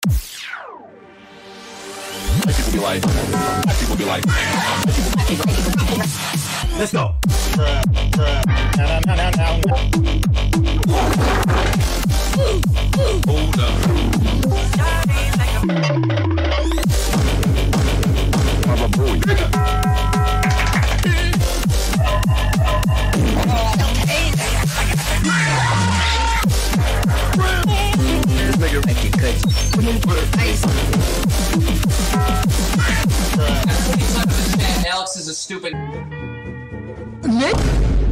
People be like, let's go. Hold up. Mama boy. This nigga make it good. Alex is a stupid. Nick?